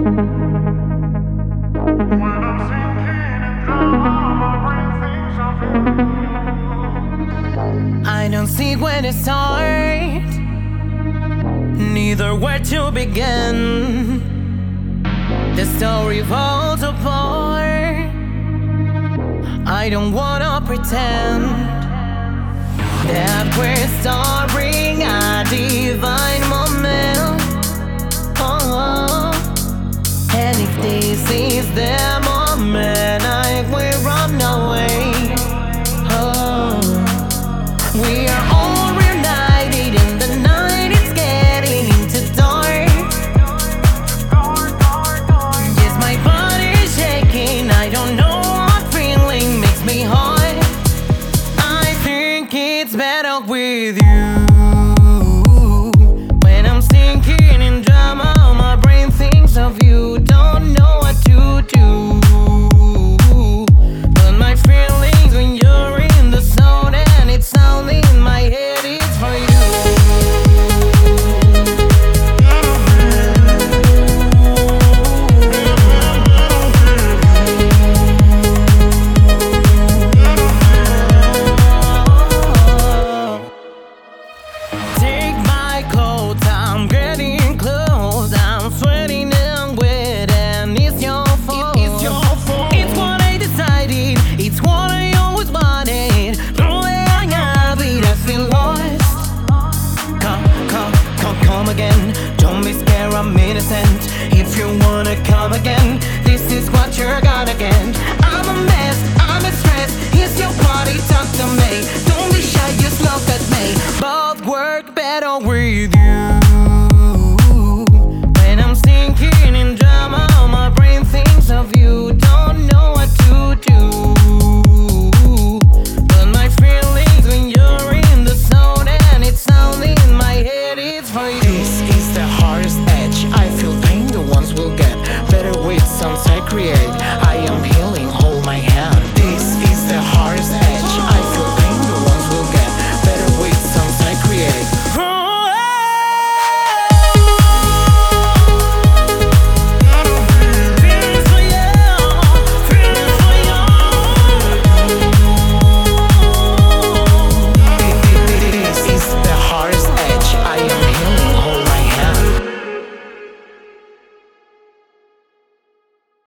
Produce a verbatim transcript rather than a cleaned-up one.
I don't see where to start, neither where to begin. The story falls apart. I don't wanna pretend that we're starring a divine moment. Oh, and if this is the moment, I will run away. Oh, we are all reunited in the night. It's getting into dark. Yes, my body is shaking. I don't know what feeling makes me hot. I think it's better with you. When I'm sinking in drama, my brain thinks of you. Don't know what to do. But my feelings when you're in the zone, and it's only in my head, it's for you. Take my coat, I'm getting close. I'm sweating and wet, and it's your fault. It's your fault. It's what I decided. It's what I always wanted. The way I have it, I feel lost. Come, come, come, come again. Don't be scared, I'm innocent. If you wanna come again, this is what you're gonna get. I'm a mess, I'm a stress. It's your body, talk to me. Don't be shy, just look at me. Both work better with you.